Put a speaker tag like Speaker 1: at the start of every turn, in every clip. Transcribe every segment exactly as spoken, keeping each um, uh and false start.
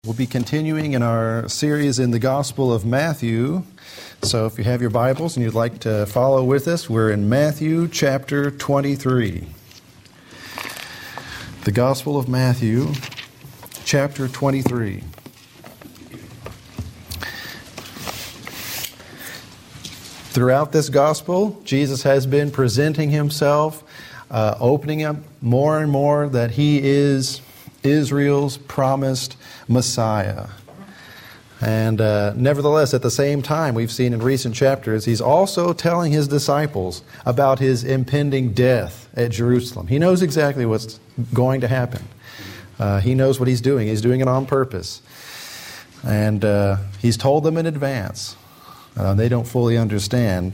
Speaker 1: We'll be continuing in our series in the Gospel of Matthew. So if you have your Bibles and you'd like to follow with us, we're in Matthew chapter twenty-three. The Gospel of Matthew chapter twenty-three. Throughout this Gospel, Jesus has been presenting Himself, uh, opening up more and more that He is Israel's promised Messiah. And uh, nevertheless, at the same time, we've seen in recent chapters, He's also telling His disciples about His impending death at Jerusalem. He knows exactly what's going to happen. Uh, he knows what He's doing. He's doing it on purpose. And uh, He's told them in advance. Uh, they don't fully understand.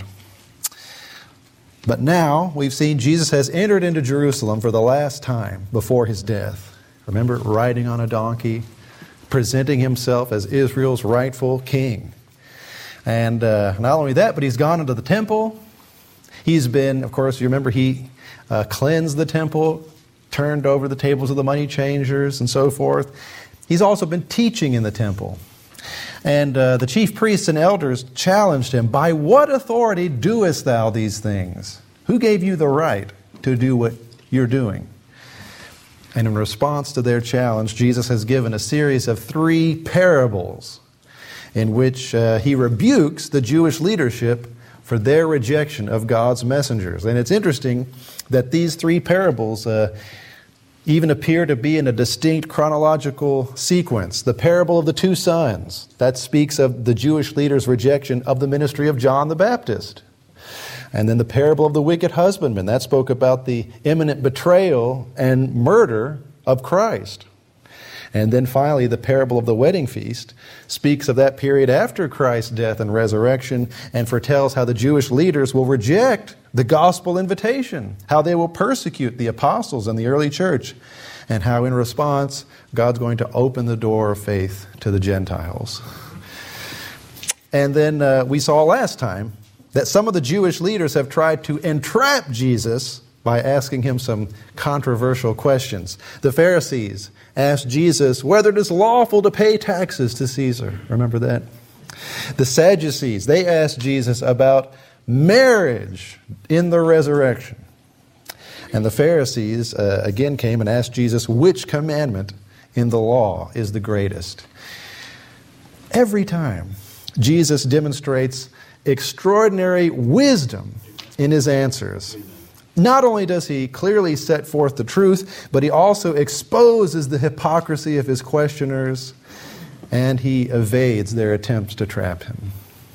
Speaker 1: But now, we've seen Jesus has entered into Jerusalem for the last time before His death. Remember, riding on a donkey, presenting Himself as Israel's rightful king. And uh, not only that, but He's gone into the temple. He's been, of course, you remember He uh, cleansed the temple, turned over the tables of the money changers, and so forth. He's also been teaching in the temple. And uh, the chief priests and elders challenged Him, "By what authority doest thou these things? Who gave you the right to do what you're doing?" And in response to their challenge, Jesus has given a series of three parables in which uh, He rebukes the Jewish leadership for their rejection of God's messengers. And it's interesting that these three parables uh, even appear to be in a distinct chronological sequence. The parable of the two sons, that speaks of the Jewish leaders' rejection of the ministry of John the Baptist. And then the parable of the wicked husbandman, that spoke about the imminent betrayal and murder of Christ. And then finally, the parable of the wedding feast speaks of that period after Christ's death and resurrection and foretells how the Jewish leaders will reject the gospel invitation, how they will persecute the apostles and the early church, and how in response, God's going to open the door of faith to the Gentiles. And then uh, we saw last time that some of the Jewish leaders have tried to entrap Jesus by asking Him some controversial questions. The Pharisees asked Jesus whether it is lawful to pay taxes to Caesar. Remember that? The Sadducees, they asked Jesus about marriage in the resurrection. And the Pharisees uh, again came and asked Jesus which commandment in the law is the greatest. Every time Jesus demonstrates extraordinary wisdom in His answers. Not only does He clearly set forth the truth, but He also exposes the hypocrisy of His questioners, and He evades their attempts to trap Him.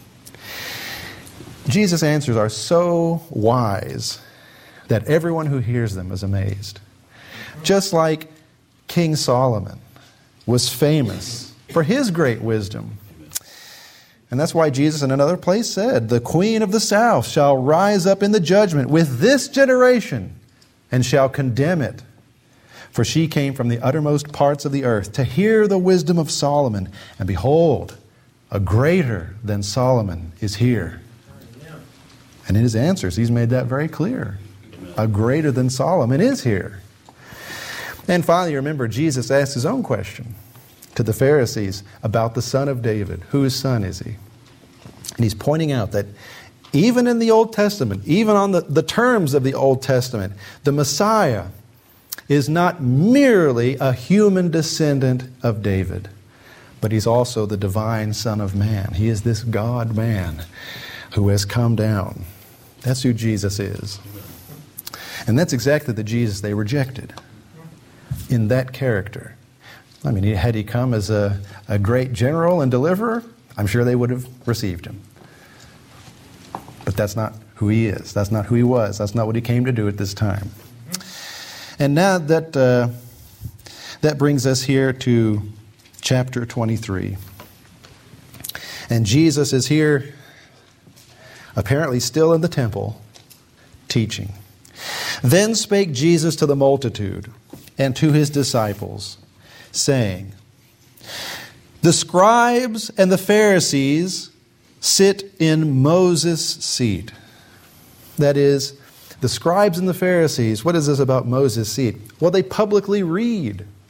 Speaker 1: Jesus' answers are so wise that everyone who hears them is amazed. Just like King Solomon was famous for his great wisdom. And that's why Jesus in another place said, "The queen of the south shall rise up in the judgment with this generation and shall condemn it. For she came from the uttermost parts of the earth to hear the wisdom of Solomon. And behold, a greater than Solomon is here." And in His answers, He's made that very clear. A greater than Solomon is here. And finally, remember, Jesus asked His own question to the Pharisees about the Son of David. Whose son is He? And He's pointing out that even in the Old Testament, even on the, the terms of the Old Testament, the Messiah is not merely a human descendant of David, but He's also the divine Son of Man. He is this God-man who has come down. That's who Jesus is. And that's exactly the Jesus they rejected in that character. I mean, had He come as a, a great general and deliverer, I'm sure they would have received Him. But that's not who He is. That's not who He was. That's not what He came to do at this time. And now that uh, that brings us here to chapter twenty-three. And Jesus is here, apparently still in the temple, teaching. "Then spake Jesus to the multitude and to His disciples, saying, The scribes and the Pharisees sit in Moses' seat." That is, the scribes and the Pharisees, what is this about Moses' seat? Well, they publicly read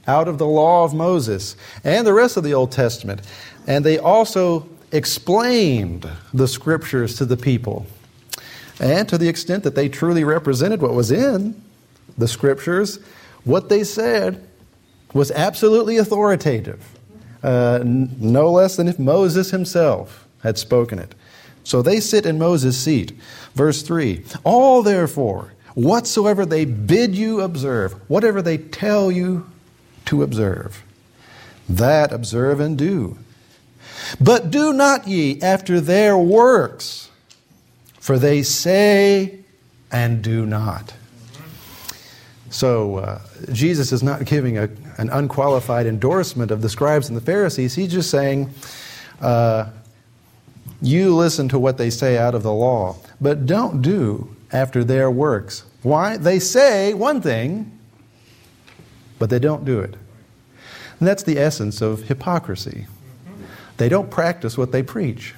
Speaker 1: out of the law of Moses and the rest of the Old Testament. And they also explained the Scriptures to the people. And to the extent that they truly represented what was in the Scriptures, what they said was absolutely authoritative. Uh, n- no less than if Moses himself had spoken it. So they sit in Moses' seat. Verse three, all therefore, whatsoever they bid you observe, whatever they tell you to observe, that observe and do. But do not ye after their works, for they say and do not. So uh, Jesus is not giving a, an unqualified endorsement of the scribes and the Pharisees. He's just saying, uh, you listen to what they say out of the law, but don't do after their works. Why? They say one thing, but they don't do it. And that's the essence of hypocrisy. They don't practice what they preach.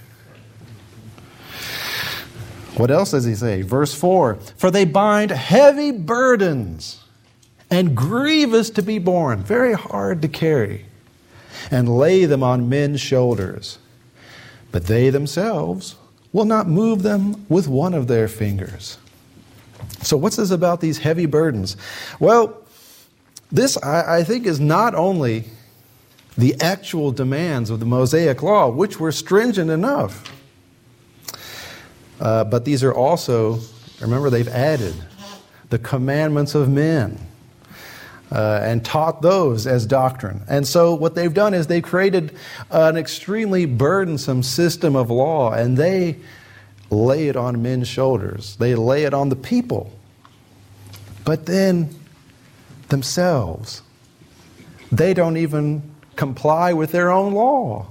Speaker 1: What else does he say? Verse four, for they bind heavy burdens and grievous to be borne, very hard to carry, and lay them on men's shoulders. But they themselves will not move them with one of their fingers. So what's this about these heavy burdens? Well, this, I, I think, is not only the actual demands of the Mosaic Law, which were stringent enough, uh, but these are also, remember, they've added the commandments of men uh, and taught those as doctrine. And so what they've done is they've created an extremely burdensome system of law, and they lay it on men's shoulders. They lay it on the people. But then themselves, they don't even comply with their own law.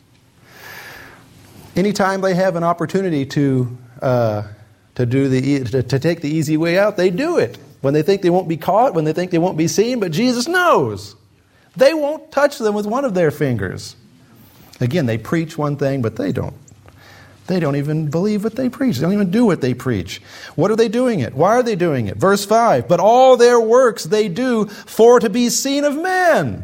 Speaker 1: Anytime they have an opportunity to uh, to do the to, to take the easy way out, they do it. When they think they won't be caught, when they think they won't be seen, but Jesus knows. They won't touch them with one of their fingers. Again, they preach one thing, but they don't. They don't even believe what they preach. They don't even do what they preach. What are they doing it? Why are they doing it? Verse five, but all their works they do for to be seen of men.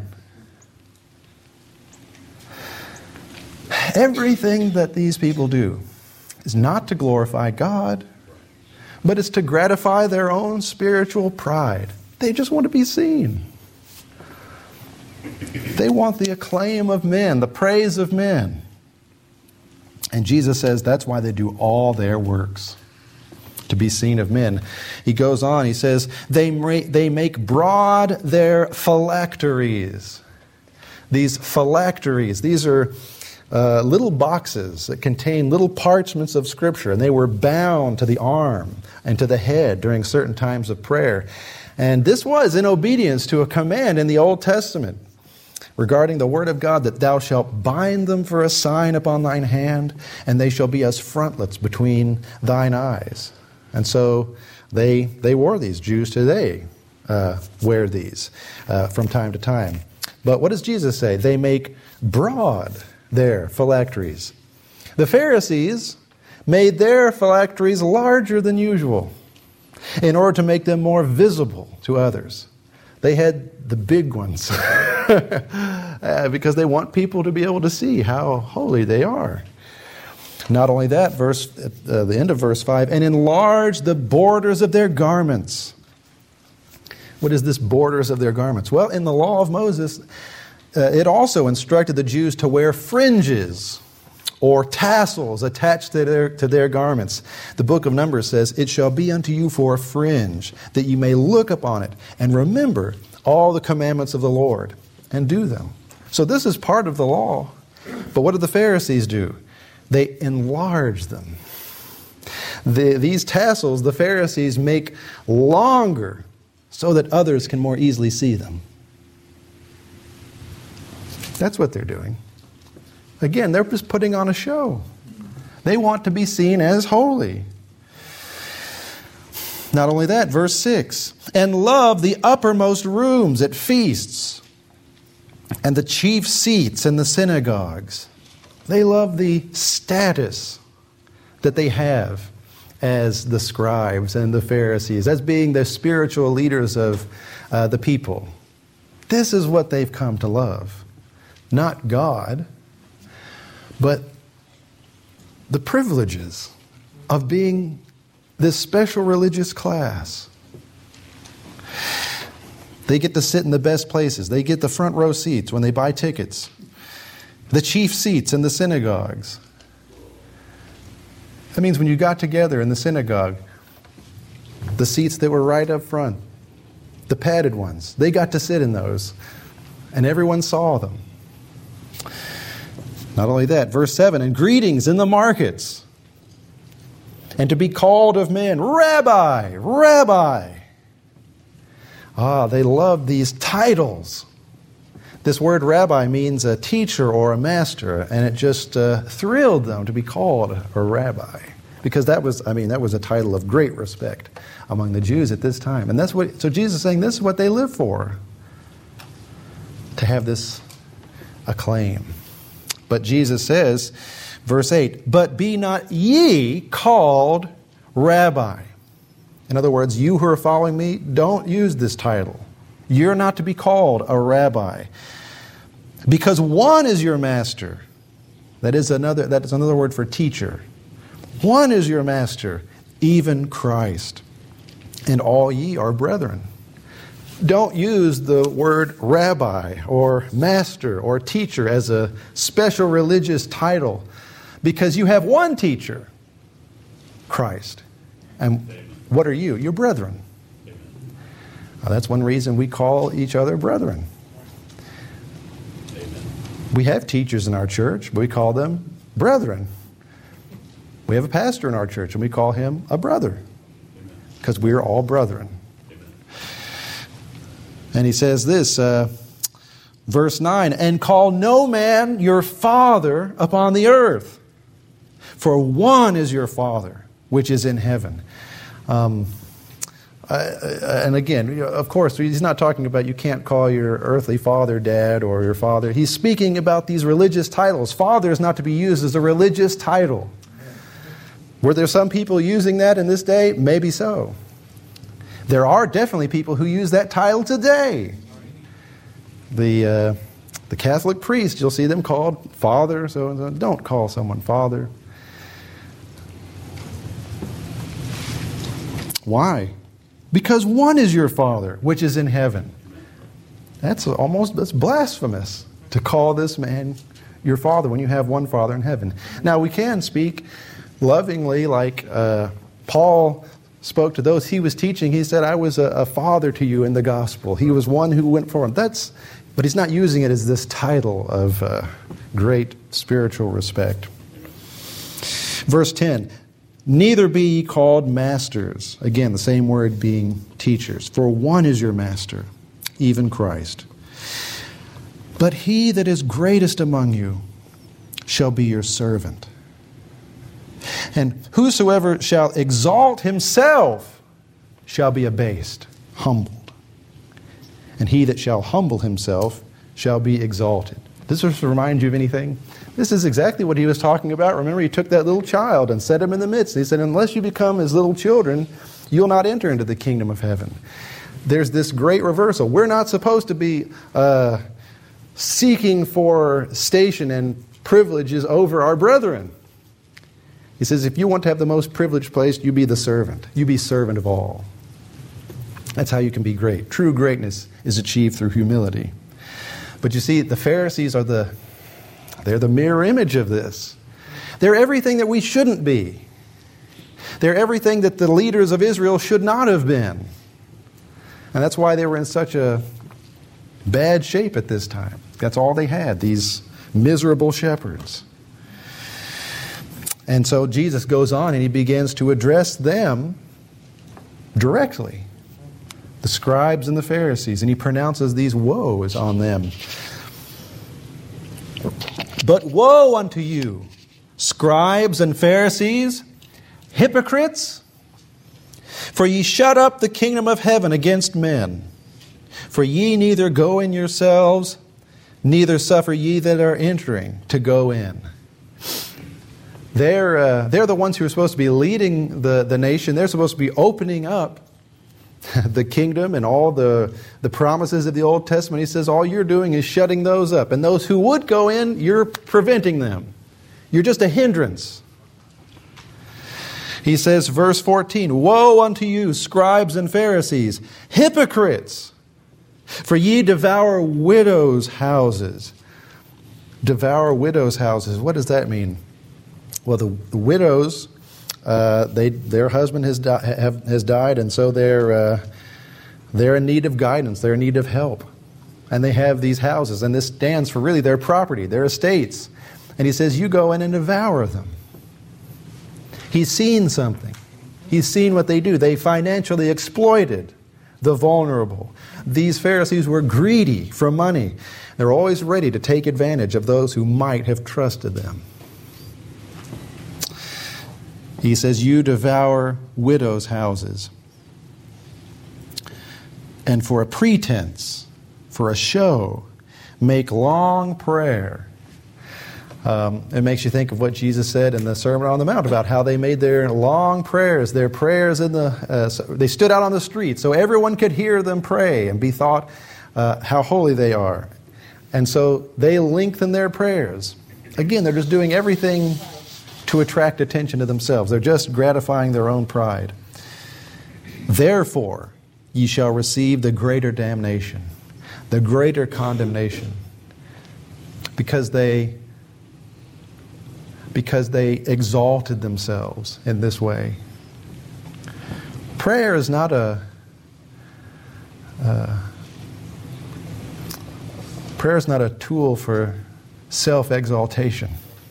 Speaker 1: Everything that these people do is not to glorify God, but it's to gratify their own spiritual pride. They just want to be seen. They want the acclaim of men, the praise of men. And Jesus says that's why they do all their works, to be seen of men. He goes on, he says, they, they make broad their phylacteries. These phylacteries, these are uh, little boxes that contain little parchments of Scripture, and they were bound to the arm and to the head during certain times of prayer. And this was in obedience to a command in the Old Testament regarding the word of God, that thou shalt bind them for a sign upon thine hand, and they shall be as frontlets between thine eyes. And so they they wore these. Jews today uh, wear these uh, from time to time. But what does Jesus say? They make broad their phylacteries. The Pharisees made their phylacteries larger than usual in order to make them more visible to others. They had the big ones uh, because they want people to be able to see how holy they are. Not only that, verse at uh, the end of verse five, and enlarge the borders of their garments. What is this borders of their garments? Well, in the law of Moses, uh, it also instructed the Jews to wear fringes or tassels attached to their, to their garments. The book of Numbers says, it shall be unto you for a fringe, that you may look upon it and remember all the commandments of the Lord and do them. So this is part of the law. But what do the Pharisees do? They enlarge them. The, these tassels, the Pharisees make longer so that others can more easily see them. That's what they're doing. Again, they're just putting on a show. They want to be seen as holy. Not only that, verse six, and love the uppermost rooms at feasts and the chief seats in the synagogues. They love the status that they have as the scribes and the Pharisees, as being the spiritual leaders of uh, the people. This is what they've come to love. Not God, but the privileges of being this special religious class. They get to sit in the best places. They get the front row seats when they buy tickets. The chief seats in the synagogues. That means when you got together in the synagogue, the seats that were right up front, the padded ones, they got to sit in those. And everyone saw them. Not only that, verse seven, and greetings in the markets. And to be called of men, Rabbi, Rabbi. Ah, they loved these titles. This word rabbi means a teacher or a master, and it just uh, thrilled them to be called a rabbi. Because that was, I mean, that was a title of great respect among the Jews at this time. And that's what, so Jesus is saying this is what they live for. To have this acclaim. But Jesus says, verse eight, but be not ye called rabbi. In other words, you who are following me, don't use this title. You're not to be called a rabbi. Because one is your master. That is another, that is another word for teacher. One is your master, even Christ. And all ye are brethren. Don't use the word rabbi or master or teacher as a special religious title. Because you have one teacher, Christ. And what are you? You're brethren. Now, that's one reason we call each other brethren. Amen. We have teachers in our church, but we call them brethren. We have a pastor in our church, and we call him a brother. Because we are all brethren. Amen. And he says this, uh, verse nine, and call no man your father upon the earth, for one is your Father, which is in heaven. Um, uh, and again, of course, he's not talking about you can't call your earthly father dad or your father. He's speaking about these religious titles. Father is not to be used as a religious title. Were there some people using that in this day? Maybe so. There are definitely people who use that title today. The uh, the Catholic priest, you'll see them called father. So don't call someone father. Why? Because one is your Father, which is in heaven. That's almost that's blasphemous to call this man your father when you have one Father in heaven. Now, we can speak lovingly like uh, Paul spoke to those he was teaching. He said, I was a, a father to you in the gospel. He was one who went forward. That's, but he's not using it as this title of uh, great spiritual respect. Verse ten, neither be ye called masters. Again, the same word being teachers. For one is your master, even Christ. But he that is greatest among you shall be your servant. And whosoever shall exalt himself shall be abased, humbled. And he that shall humble himself shall be exalted. Does this remind you of anything? This is exactly what he was talking about. Remember, he took that little child and set him in the midst. He said, unless you become as little children, you'll not enter into the kingdom of heaven. There's this great reversal. We're not supposed to be uh, seeking for station and privileges over our brethren. He says, if you want to have the most privileged place, you be the servant. You be servant of all. That's how you can be great. True greatness is achieved through humility. But you see, the Pharisees are the, they're the mirror image of this. They're everything that we shouldn't be. They're everything that the leaders of Israel should not have been. And that's why they were in such a bad shape at this time. That's all they had, these miserable shepherds. And so Jesus goes on and he begins to address them directly, the scribes and the Pharisees, and he pronounces these woes on them. But woe unto you, scribes and Pharisees, hypocrites! For ye shut up the kingdom of heaven against men. For ye neither go in yourselves, neither suffer ye that are entering to go in. They're, uh, they're the ones who are supposed to be leading the, the nation. They're supposed to be opening up the kingdom and all the, the promises of the Old Testament. He says all you're doing is shutting those up. And those who would go in, you're preventing them. You're just a hindrance. He says, verse fourteen, "Woe unto you, scribes and Pharisees, hypocrites! For ye devour widows' houses." Devour widows' houses. What does that mean? Well, the, the widows, uh, they their husband has, di- have, has died, and so they're uh, they're in need of guidance. They're in need of help, and they have these houses, and this stands for really their property, their estates. And he says, you go in and devour them. He's seen something. He's seen what they do. They financially exploited the vulnerable. These Pharisees were greedy for money. They're always ready to take advantage of those who might have trusted them. He says, you devour widows' houses. And for a pretense, for a show, make long prayer. Um, it makes you think of what Jesus said in the Sermon on the Mount about how they made their long prayers, their prayers in the, uh, so they stood out on the street so everyone could hear them pray and be thought uh, how holy they are. And so they lengthen their prayers. Again, they're just doing everything to attract attention to themselves. They're just gratifying their own pride. Therefore, ye shall receive the greater damnation, the greater condemnation, because they because they exalted themselves in this way. Prayer is not a uh, prayer is not a tool for self-exaltation.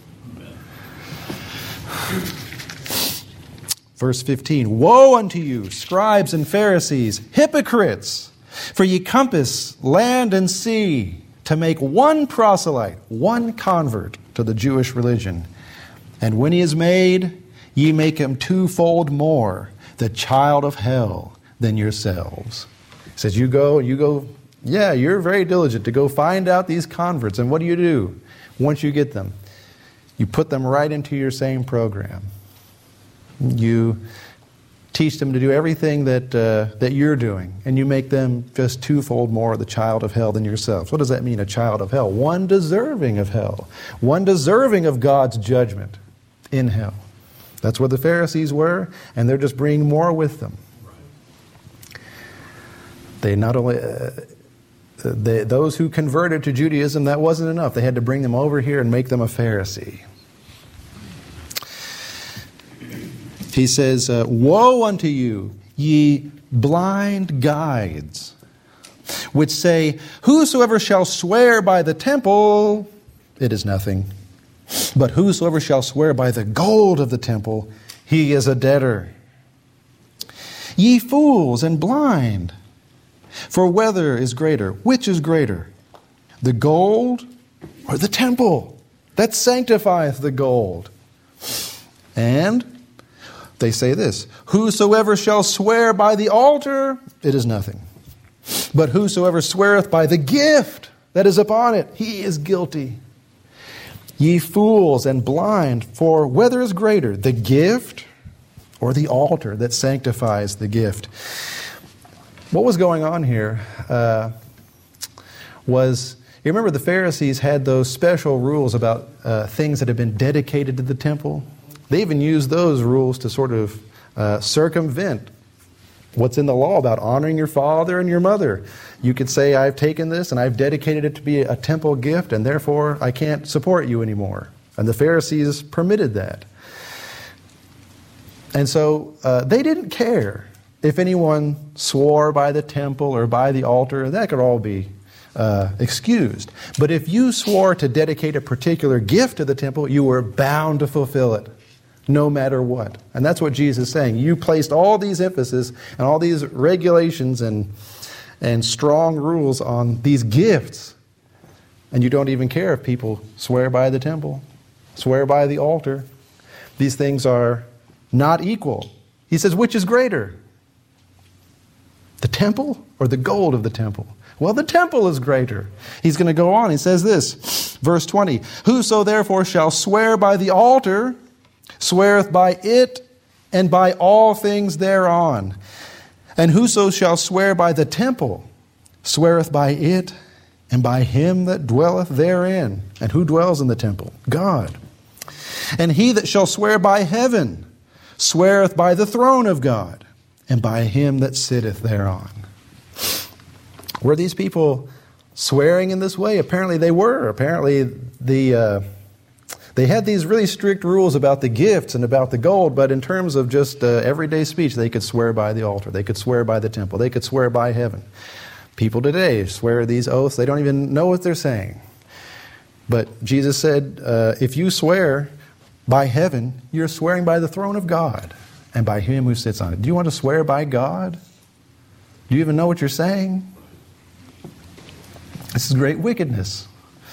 Speaker 1: Verse fifteen, "Woe unto you, scribes and Pharisees, hypocrites! For ye compass land and sea to make one proselyte, one convert to the Jewish religion. And when he is made, ye make him twofold more the child of hell than yourselves." He says, you go, you go, yeah, you're very diligent to go find out these converts. And what do you do once you get them? You put them right into your same program. You teach them to do everything that uh, that you're doing, and you make them just twofold more the child of hell than yourselves. What does that mean, a child of hell? One deserving of hell. One deserving of God's judgment in hell. That's where the Pharisees were, and they're just bringing more with them. They not only... Uh, they, those who converted to Judaism, that wasn't enough. They had to bring them over here and make them a Pharisee. He says, uh, "Woe unto you, ye blind guides, which say, whosoever shall swear by the temple, it is nothing. But whosoever shall swear by the gold of the temple, he is a debtor. Ye fools and blind, for whether is greater? Which is greater, the gold or the temple that sanctifieth the gold? And they say this, whosoever shall swear by the altar, it is nothing. But whosoever sweareth by the gift that is upon it, he is guilty. Ye fools and blind, for whether is greater, the gift or the altar that sanctifies the gift?" What was going on here uh, was, you remember the Pharisees had those special rules about uh, things that had been dedicated to the temple? They even used those rules to sort of uh, circumvent what's in the law about honoring your father and your mother. You could say, I've taken this and I've dedicated it to be a temple gift, and therefore I can't support you anymore. And the Pharisees permitted that. And so uh, they didn't care if anyone swore by the temple or by the altar. That could all be uh, excused. But if you swore to dedicate a particular gift to the temple, you were bound to fulfill it, no matter what. And that's what Jesus is saying. You placed all these emphasis and all these regulations and and strong rules on these gifts, and you don't even care if people swear by the temple, swear by the altar. These things are not equal. He says, which is greater, the temple or the gold of the temple? Well, the temple is greater. He's going to go on. He says this, verse twenty, "Whoso therefore shall swear by the altar, sweareth by it and by all things thereon. And whoso shall swear by the temple, sweareth by it, and by him that dwelleth therein. And who dwells in the temple? God. And he that shall swear by heaven, sweareth by the throne of God, and by him that sitteth thereon. Were these people swearing in this way? Apparently they were. Apparently the uh, they had these really strict rules about the gifts and about the gold, but in terms of just uh, everyday speech, they could swear by the altar. They could swear by the temple. They could swear by heaven. People today swear these oaths. They don't even know what they're saying. But Jesus said, uh, if you swear by heaven, you're swearing by the throne of God and by him who sits on it. Do you want to swear by God? Do you even know what you're saying? This is great wickedness.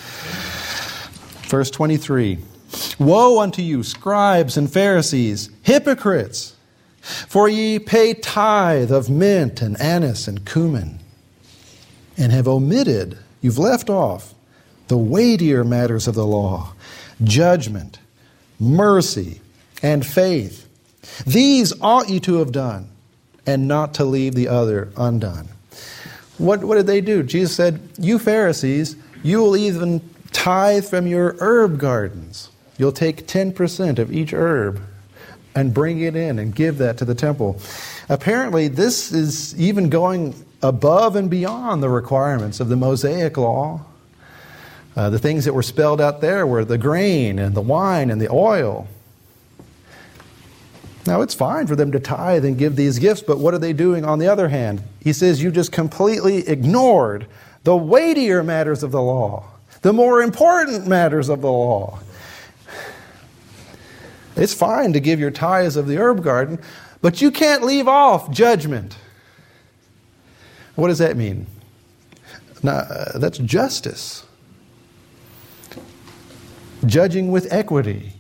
Speaker 1: Verse twenty-three. Woe unto you, scribes and Pharisees, hypocrites! For ye pay tithe of mint and anise and cumin, and have omitted, you've left off, the weightier matters of the law, judgment, mercy, and faith. These ought ye to have done, and not to leave the other undone. What, what did they do? Jesus said, you Pharisees, you will even tithe from your herb gardens. You'll take ten percent of each herb and bring it in and give that to the temple. Apparently, this is even going above and beyond the requirements of the Mosaic law. Uh, the things that were spelled out there were the grain and the wine and the oil. Now, it's fine for them to tithe and give these gifts, but what are they doing on the other hand? He says you just completely ignored the weightier matters of the law, the more important matters of the law. It's fine to give your tithes of the herb garden, but you can't leave off judgment. What does that mean? Now, uh, that's justice. Judging with equity.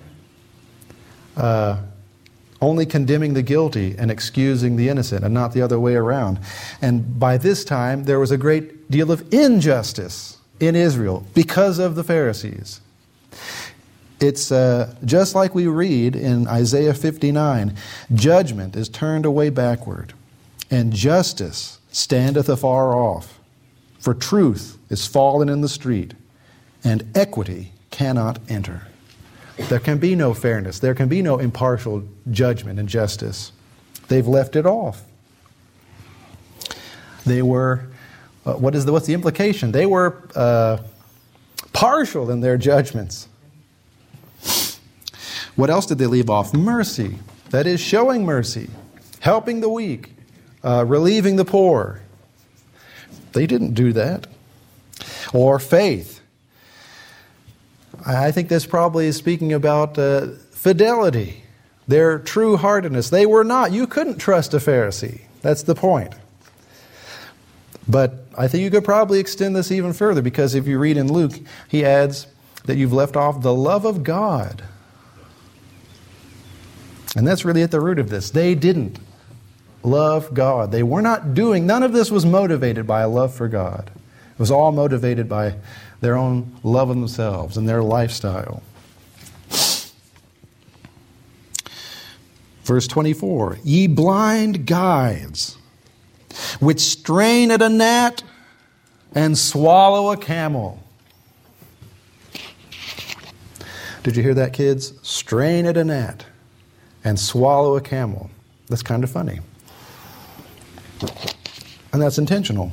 Speaker 1: Uh, only condemning the guilty and excusing the innocent, and not the other way around. And by this time, there was a great deal of injustice in Israel because of the Pharisees. It's uh, just like we read in Isaiah fifty-nine, judgment is turned away backward, and justice standeth afar off. For truth is fallen in the street, and equity cannot enter. There can be no fairness. There can be no impartial judgment and justice. They've left it off. They were, uh, what is the, what's the implication? They were uh, partial in their judgments. What else did they leave off? Mercy. That is, showing mercy, helping the weak, uh, relieving the poor. They didn't do that. Or faith. I think this probably is speaking about uh, fidelity, their true-heartedness. They were not. You couldn't trust a Pharisee. That's the point. But I think you could probably extend this even further, because if you read in Luke, he adds that you've left off the love of God. And that's really at the root of this. They didn't love God. They were not doing, none of this was motivated by a love for God. It was all motivated by their own love of themselves and their lifestyle. Verse twenty-four, ye blind guides, which strain at a gnat and swallow a camel. Did you hear that, kids? Strain at a gnat and swallow a camel. That's kind of funny. And that's intentional.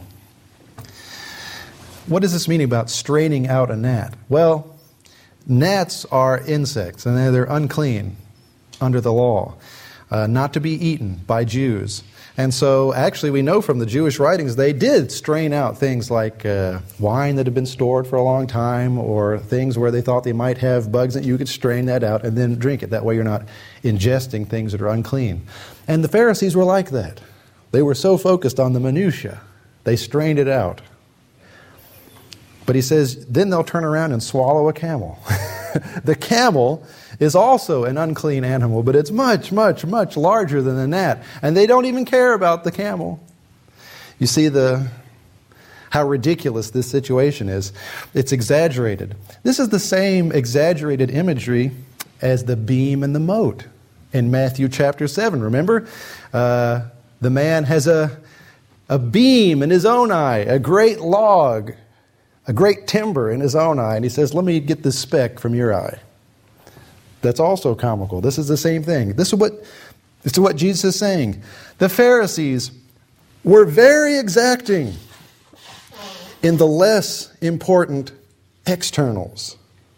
Speaker 1: What does this mean about straining out a gnat? Well, gnats are insects, and they're unclean under the law, uh, not to be eaten by Jews. And so, actually, we know from the Jewish writings they did strain out things like uh, wine that had been stored for a long time, or things where they thought they might have bugs, and you could strain that out and then drink it. That way you're not ingesting things that are unclean. And the Pharisees were like that. They were so focused on the minutiae. They strained it out. But he says, then they'll turn around and swallow a camel. The camel is also an unclean animal, but it's much, much, much larger than the gnat. And they don't even care about the camel. You see the how ridiculous this situation is. It's exaggerated. This is the same exaggerated imagery as the beam and the mote in Matthew chapter seven. Remember? Uh, The man has a, a beam in his own eye, a great log, a great timber in his own eye, and he says, let me get this speck from your eye. That's also comical. This is the same thing. This is what, this is what Jesus is saying. The Pharisees were very exacting in the less important externals,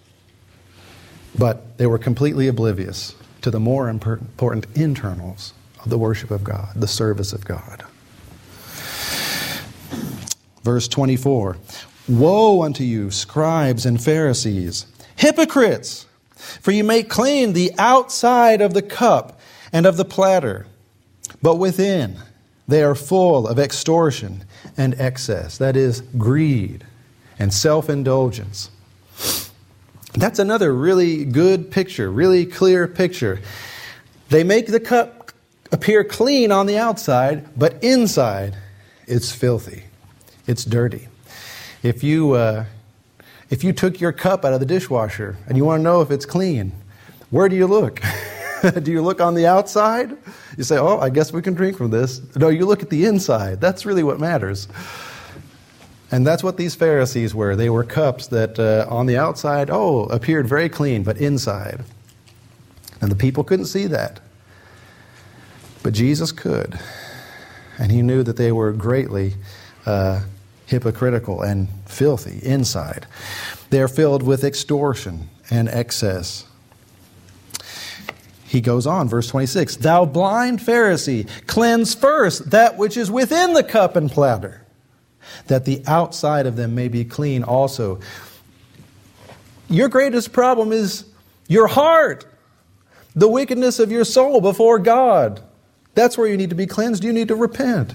Speaker 1: but they were completely oblivious to the more important internals of the worship of God, the service of God. Verse twenty-four, woe unto you, scribes and Pharisees, hypocrites! For you make clean the outside of the cup and of the platter, but within they are full of extortion and excess. That is, greed and self-indulgence. That's another really good picture, really clear picture. They make the cup appear clean on the outside, but inside it's filthy. It's dirty. If you... Uh, If you took your cup out of the dishwasher and you want to know if it's clean, where do you look? Do you look on the outside? You say, oh, I guess we can drink from this. No, you look at the inside. That's really what matters. And that's what these Pharisees were. They were cups that uh, on the outside, oh, appeared very clean, but inside. And the people couldn't see that. But Jesus could. And he knew that they were greatly uh, hypocritical and filthy inside. They're filled with extortion and excess. He goes on, verse twenty-six, thou blind Pharisee, cleanse first that which is within the cup and platter, that the outside of them may be clean also. Your greatest problem is your heart, the wickedness of your soul before God. That's where you need to be cleansed. You need to repent.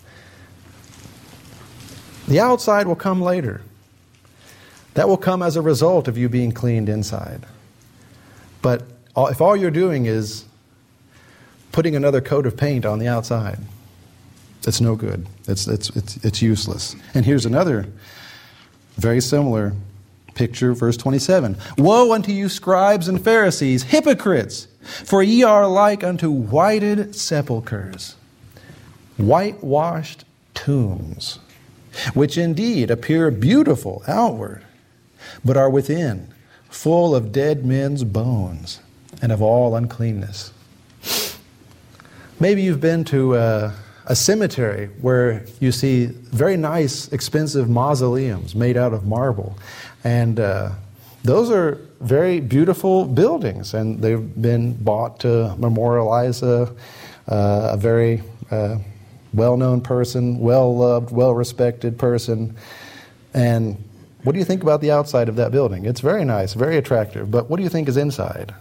Speaker 1: The outside will come later. That will come as a result of you being cleaned inside. But if all you're doing is putting another coat of paint on the outside, it's no good. It's, it's, it's, it's useless. And here's another very similar picture, verse twenty-seven. Woe unto you, scribes and Pharisees, hypocrites! For ye are like unto whited sepulchres, whitewashed tombs, which indeed appear beautiful outward, but are within full of dead men's bones and of all uncleanness. Maybe you've been to a, a cemetery where you see very nice, expensive mausoleums made out of marble. And uh, those are very beautiful buildings, and they've been bought to memorialize a, uh, a very... Uh, well-known person, well-loved, well-respected person. And what do you think about the outside of that building? It's very nice, very attractive. But what do you think is inside?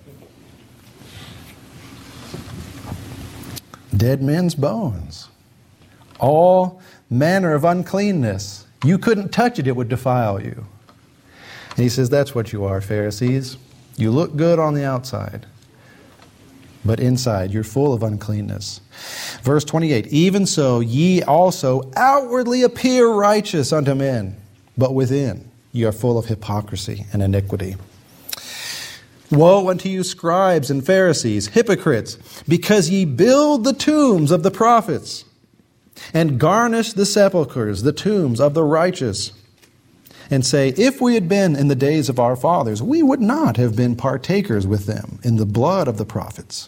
Speaker 1: Dead men's bones. All manner of uncleanness. You couldn't touch it, it would defile you. And he says, that's what you are, Pharisees. You look good on the outside, but inside you're full of uncleanness. Verse twenty-eight, even so ye also outwardly appear righteous unto men, but within ye are full of hypocrisy and iniquity. Woe unto you, scribes and Pharisees, hypocrites, because ye build the tombs of the prophets, and garnish the sepulchres, the tombs of the righteous, and say, if we had been in the days of our fathers, we would not have been partakers with them in the blood of the prophets.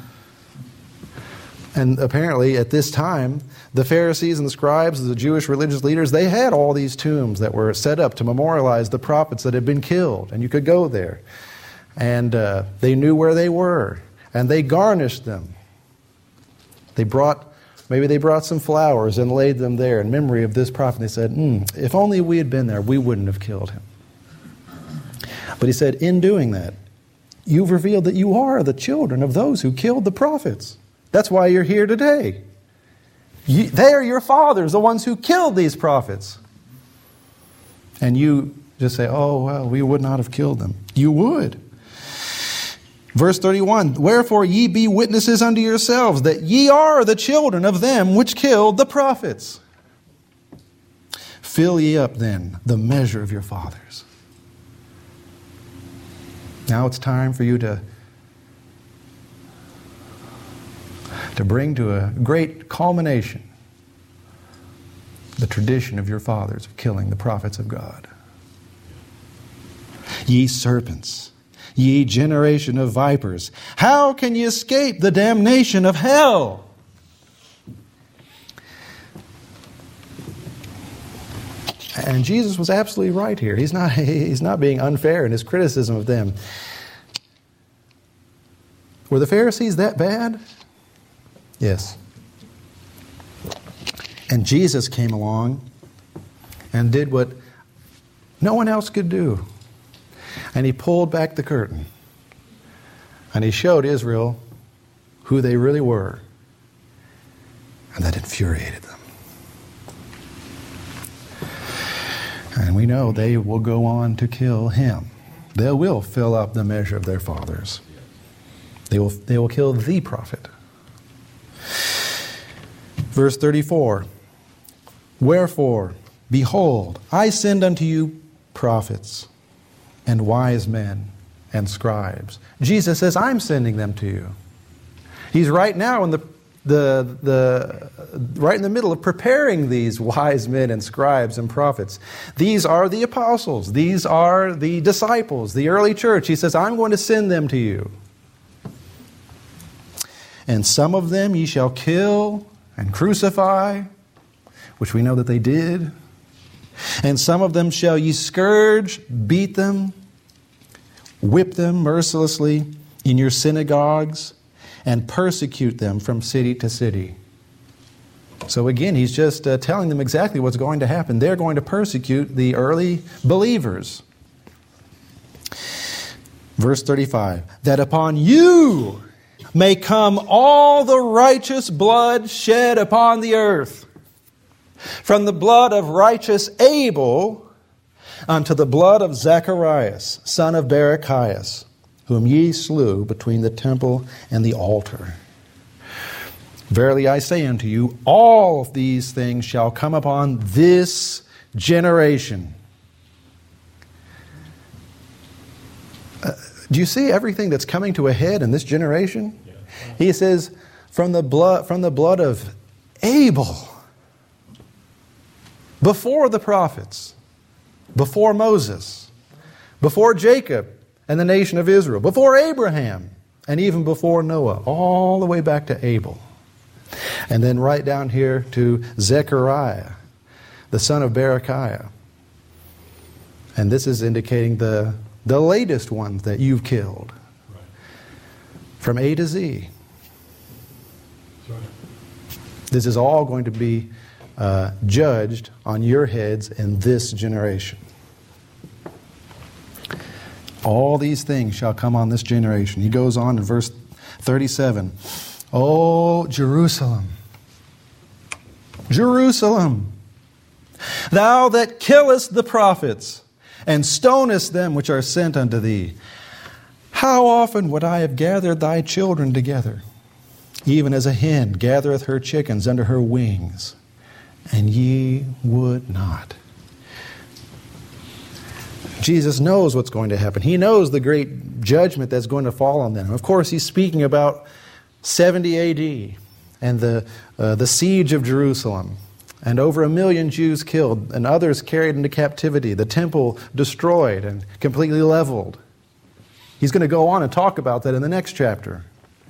Speaker 1: And apparently at this time, the Pharisees and the scribes, the Jewish religious leaders, they had all these tombs that were set up to memorialize the prophets that had been killed. And you could go there. And uh, they knew where they were. And they garnished them. They brought, maybe they brought some flowers and laid them there in memory of this prophet. And they said, mm, if only we had been there, we wouldn't have killed him. But he said, in doing that, you've revealed that you are the children of those who killed the prophets. That's why you're here today. You, they are your fathers, the ones who killed these prophets. And you just say, oh, well, we would not have killed them. You would. Verse thirty-one, wherefore ye be witnesses unto yourselves that ye are the children of them which killed the prophets. Fill ye up then the measure of your fathers. Now it's time for you to to bring to a great culmination the tradition of your fathers of killing the prophets of God. Ye serpents, ye generation of vipers, how can ye escape the damnation of hell? And Jesus was absolutely right here. He's not, he's not being unfair in his criticism of them. Were the Pharisees that bad? Yes. And Jesus came along and did what no one else could do. And he pulled back the curtain. And he showed Israel who they really were. And that infuriated them. And we know they will go on to kill him. They will fill up the measure of their fathers. They will, they will kill the prophet. Verse thirty-four. Wherefore, behold, I send unto you prophets and wise men and scribes. Jesus says, I'm sending them to you. He's right now in the, the, the, right in the middle of preparing these wise men and scribes and prophets. These are the apostles. These are the disciples, the early church. He says, I'm going to send them to you. And some of them ye shall kill and crucify, which we know that they did. And some of them shall ye scourge, beat them, whip them mercilessly in your synagogues, and persecute them from city to city. So again, he's just uh, telling them exactly what's going to happen. They're going to persecute the early believers. Verse thirty-five, that upon you may come all the righteous blood shed upon the earth, from the blood of righteous Abel unto the blood of Zacharias, son of Barachias, whom ye slew between the temple and the altar. Verily I say unto you, all these things shall come upon this generation. Uh, do you see everything that's coming to a head in this generation? Yeah. He says, from the blood, from the blood of Abel, before the prophets, before Moses, before Jacob and the nation of Israel, before Abraham, and even before Noah, all the way back to Abel. And then right down here to Zechariah, the son of Berechiah. And this is indicating the, the latest ones that you've killed. Right. From A to Z. Right. This is all going to be uh, judged on your heads in this generation. All these things shall come on this generation. He goes on in verse thirty-seven. O Jerusalem, Jerusalem, thou that killest the prophets, and stonest them which are sent unto thee, how often would I have gathered thy children together, even as a hen gathereth her chickens under her wings, and ye would not. Jesus knows what's going to happen. He knows the great judgment that's going to fall on them. Of course, he's speaking about seventy A D and the, uh, the siege of Jerusalem, and over a million Jews killed and others carried into captivity, the temple destroyed and completely leveled. He's going to go on and talk about that in the next chapter.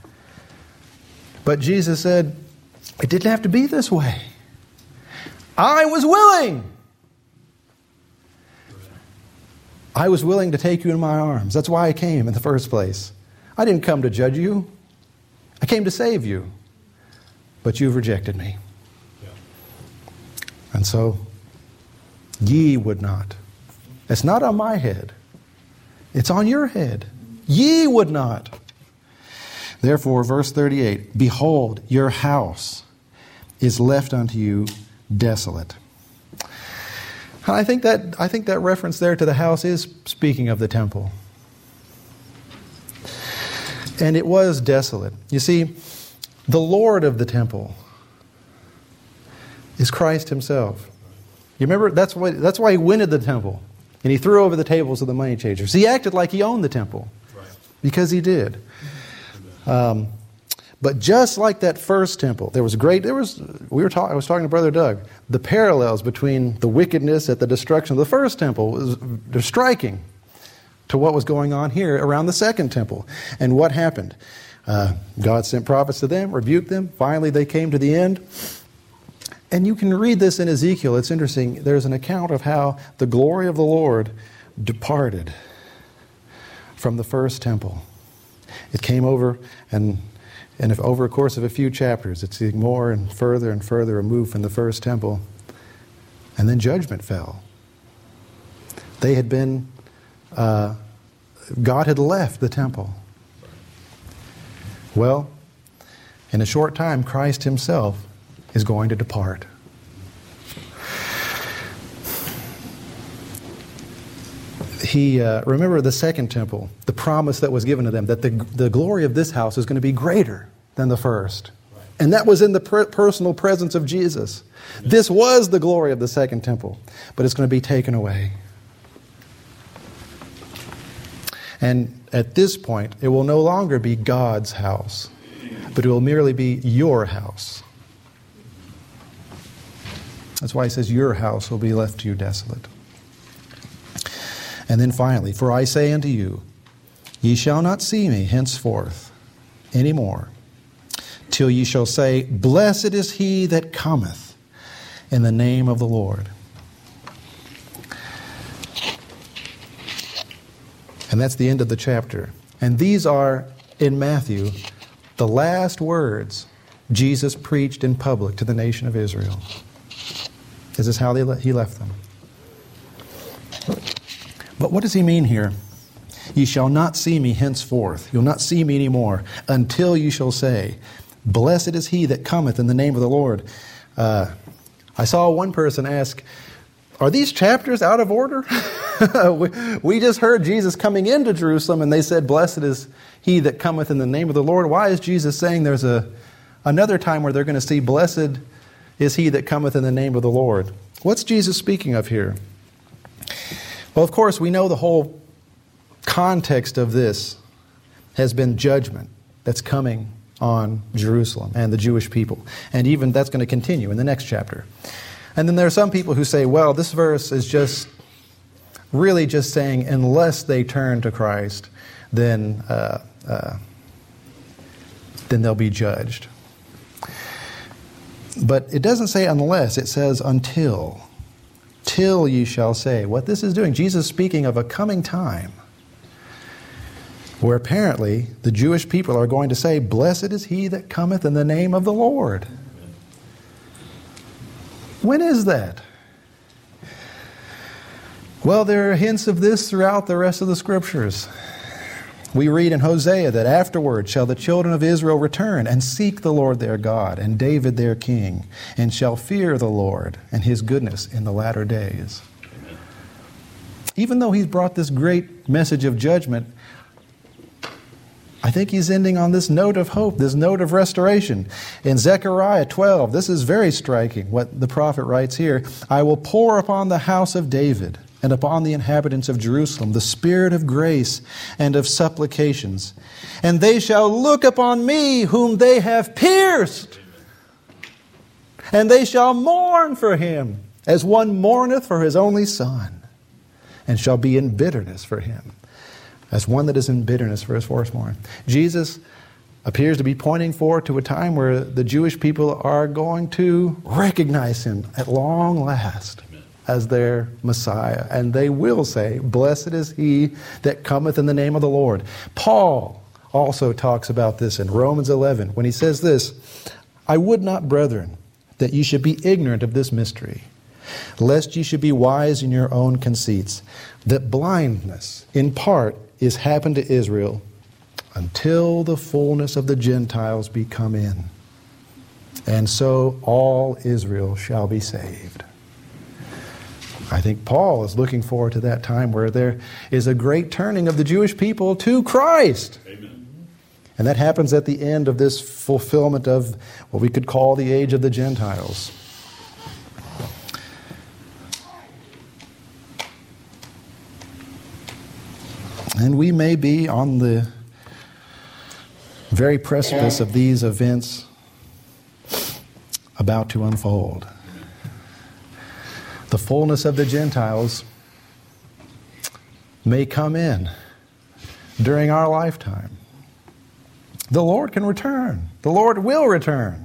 Speaker 1: But Jesus said, it didn't have to be this way. I was willing. I was willing to take you in my arms. That's why I came in the first place. I didn't come to judge you. I came to save you. But you've rejected me. Yeah. And so, ye would not. It's not on my head. It's on your head. Ye would not. Therefore, verse thirty-eight, behold, your house is left unto you desolate. I think that I think that reference there to the house is speaking of the temple. And it was desolate. You see, the Lord of the temple is Christ himself. You remember, that's why, that's why he went into the temple. And he threw over the tables of the money changers. He acted like he owned the temple. Right. Because he did. Um, But just like that first temple, there was great, there was, we were talking, I was talking to Brother Doug, the parallels between the wickedness at the destruction of the first temple was they're striking to what was going on here around the second temple. And what happened? Uh, God sent prophets to them, rebuked them. Finally, they came to the end. And you can read this in Ezekiel. It's interesting. There's an account of how the glory of the Lord departed from the first temple. It came over, and, and if over a course of a few chapters, it's getting more and further and further removed from the first temple. And then judgment fell. They had been, uh, God had left the temple. Well, in a short time, Christ himself is going to depart. He, uh, remember the second temple, the promise that was given to them, that the, the glory of this house is going to be greater than the first. Right. And that was in the per- personal presence of Jesus. Yeah. This was the glory of the second temple, but it's going to be taken away. And at this point, it will no longer be God's house, but it will merely be your house. That's why he says, your house will be left to you desolate. And then finally, for I say unto you, ye shall not see me henceforth any more, till ye shall say, blessed is he that cometh in the name of the Lord. And that's the end of the chapter. And these are, in Matthew, the last words Jesus preached in public to the nation of Israel. This is how they le- he left them. But what does he mean here? Ye shall not see me henceforth. You'll not see me anymore until you shall say, blessed is he that cometh in the name of the Lord. Uh, I saw one person ask, are these chapters out of order? we, we just heard Jesus coming into Jerusalem and they said, blessed is he that cometh in the name of the Lord. Why is Jesus saying there's a another time where they're going to see blessed is he that cometh in the name of the Lord? What's Jesus speaking of here? Well, of course, we know the whole context of this has been judgment that's coming on Jerusalem and the Jewish people. And even that's going to continue in the next chapter. And then there are some people who say, well, this verse is just really just saying unless they turn to Christ, then, uh, uh, then they'll be judged. But it doesn't say unless, it says until. Till ye shall say. What this is doing, Jesus is speaking of a coming time where apparently the Jewish people are going to say, blessed is he that cometh in the name of the Lord. When is that? Well, there are hints of this throughout the rest of the Scriptures. We read in Hosea that afterward shall the children of Israel return and seek the Lord their God and David their king, and shall fear the Lord and his goodness in the latter days. Amen. Even though he's brought this great message of judgment, I think he's ending on this note of hope, this note of restoration. In Zechariah twelve, this is very striking what the prophet writes here. I will pour upon the house of David and upon the inhabitants of Jerusalem the spirit of grace and of supplications. And they shall look upon me whom they have pierced. And they shall mourn for him as one mourneth for his only son, and shall be in bitterness for him as one that is in bitterness for his firstborn. Jesus appears to be pointing forward to a time where the Jewish people are going to recognize him at long last as their Messiah. And they will say, blessed is he that cometh in the name of the Lord. Paul also talks about this in Romans eleven when he says this, I would not, brethren, that ye should be ignorant of this mystery, lest ye should be wise in your own conceits, that blindness in part is happened to Israel until the fullness of the Gentiles be come in. And so all Israel shall be saved. I think Paul is looking forward to that time where there is a great turning of the Jewish people to Christ. Amen. And that happens at the end of this fulfillment of what we could call the age of the Gentiles. And we may be on the very precipice of these events about to unfold. The fullness of the Gentiles may come in during our lifetime. The Lord can return. The Lord will return.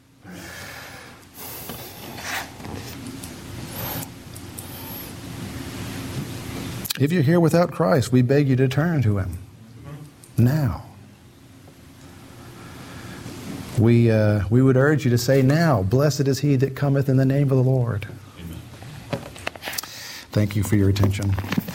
Speaker 1: If you're here without Christ, we beg you to turn to Him now. We, uh, we would urge you to say now, blessed is he that cometh in the name of the Lord. Amen. Thank you for your attention.